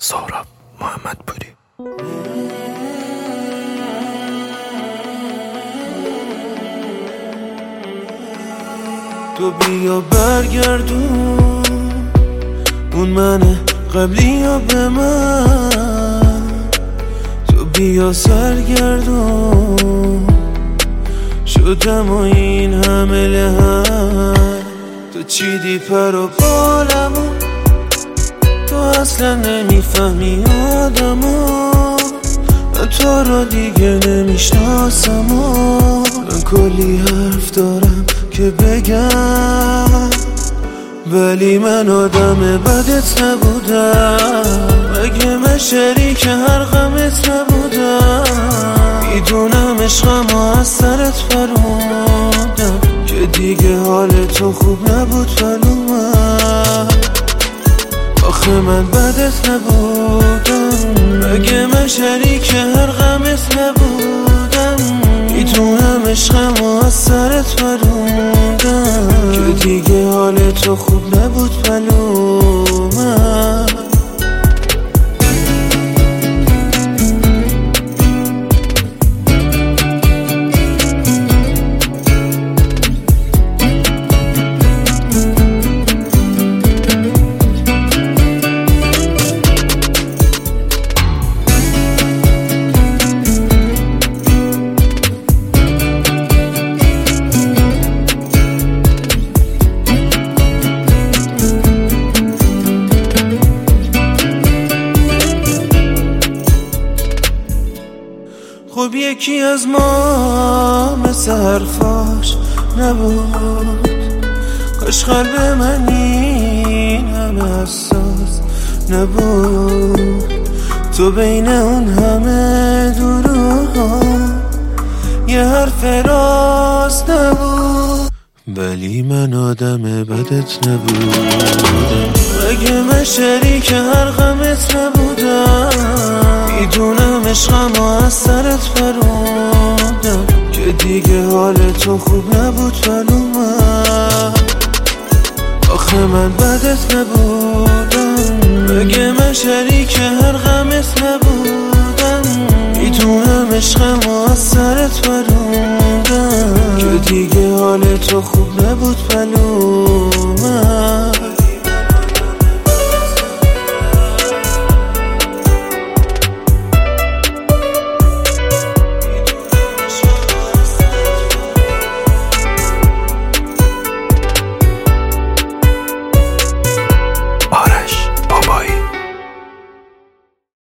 سهراب محمدپوری. تو بیا برگردون اون من قبلی یا به من، تو بیا سرگردون شدم و این همه لحن. تو چیدی پر و بالمو، تو اصلا نمیفهمی آدمو، من تو رو دیگه نمیشناسم و من کلی حرف دارم که بگم، ولی من آدم بدت نبودم. اگه من شریک هر غمت نبودم، میدونم عشقم از سرت فروندم که دیگه حال تو خوب نبود. ولو من آخه من بدت نبودم. اگه من شریک هر غمت نبودم، میدونم عشقم از سرت فروندم که دیگه حال تو خوب نبود. ولو من خب یکی از ما مثل حرفاش نبود، کاش قلب من این همه حساس نبود. تو بین اون همه دروغ یه حرف راست نبود، ولی من آدم بدت نبودم. اگه من شریک هر غمت نبودم، میدونم عشقم از سرت فروندم که دیگه حال تو خوب نبود. ولو من آخه من بدت نبودم. اگه من شریک هر غمت نبودم، میدونم عشقم از سرت فروندم که دیگه حال تو خوب نبود. ولو